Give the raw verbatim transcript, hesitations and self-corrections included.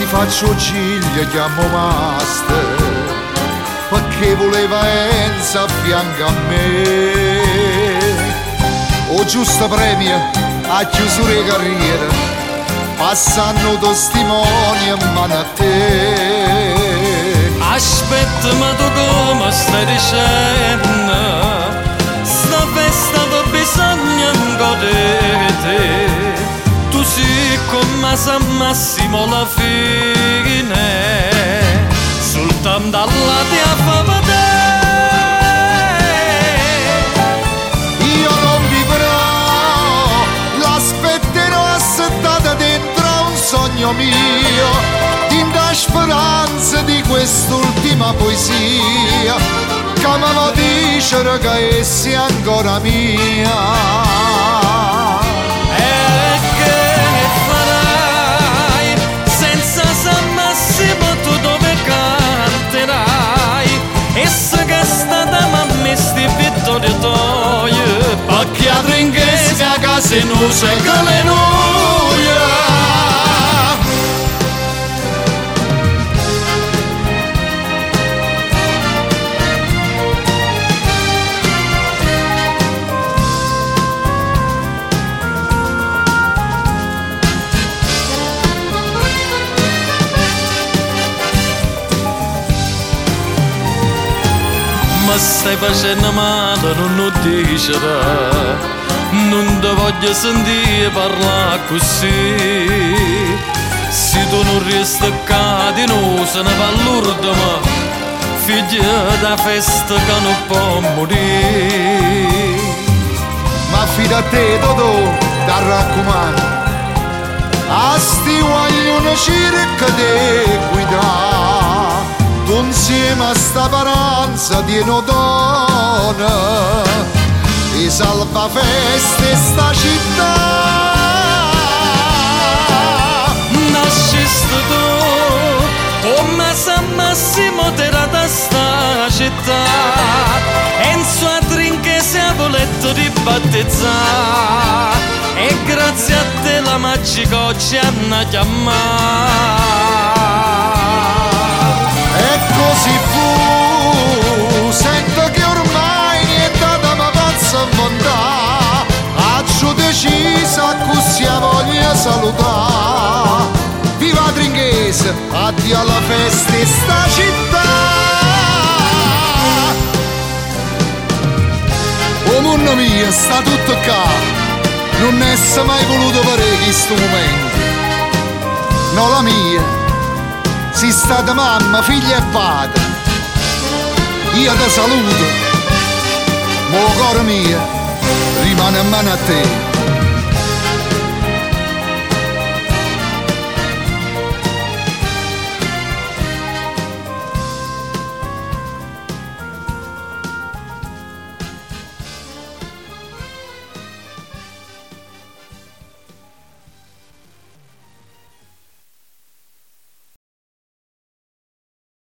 faccio ciglia, chiamo master, perché voleva Enza a fianco a me. O giusto premio a chiusura di carriera, passando testimoni a mano a te. Aspetta, ma tu come stai dicendo? Sta festa tu bisogna godere. Tu sei come San Massimo la fine, soltanto alla ti fa vedere. Io non vivrò, l'aspetterò assettata dentro un sogno mio, la speranza di quest'ultima poesia che mi va dicere che sia ancora mia. E che farai senza San Massimo, tu dove canterai? E se che è stata mamma sti vittorie toie, perché a tringhese a casa non c'è che le noia. Ma stai facendo male, non lo dicere, non ti voglio sentire parlare così. Se tu non resti qua di noi se ne va l'ultima, figlia da festa che non può morire. Ma fida a te Totò, da raccomando, a sti guaglione cerca di guidare, insieme a sta paranza di nodona, e salva feste sta città. Nasciste tu, come San Massimo t'era da sta città, e in sua trinchese ha voletto di battezzare, e grazie a te la magica oggi hanno chiamato. E così fu, sento che ormai niente da mi pazza montare, ho decisa così voglio salutare. Viva Tringhese, addio alla festa in sta città. O mondo mio, sta tutto qua, non ne è mai voluto parecchio in sto momento. No, la mia si stata mamma, figlia e padre. Io ti saluto, ma il cuore mio rimane a mano a te.